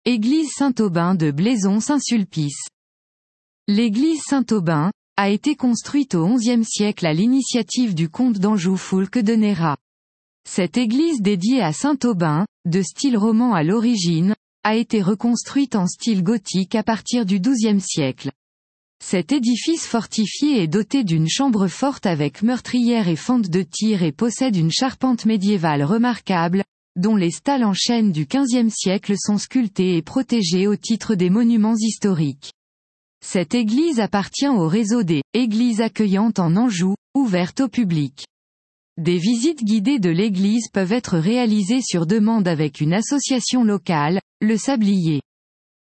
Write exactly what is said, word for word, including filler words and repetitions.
Église Saint-Aubin de Blaison-Saint-Sulpice. L'église Saint-Aubin a été construite au onzième siècle à l'initiative du comte d'Anjou Foulques de Nérat. Cette église dédiée à Saint-Aubin, de style roman à l'origine, a été reconstruite en style gothique à partir du douzième siècle. Cet édifice fortifié est doté d'une chambre forte avec meurtrière et fente de tir et possède une charpente médiévale remarquable, dont les stalles en chêne du quinzième siècle sont sculptées et protégées au titre des monuments historiques. Cette église appartient au réseau des « Églises accueillantes en Anjou », ouverte au public. Des visites guidées de l'église peuvent être réalisées sur demande avec une association locale, le Sablier.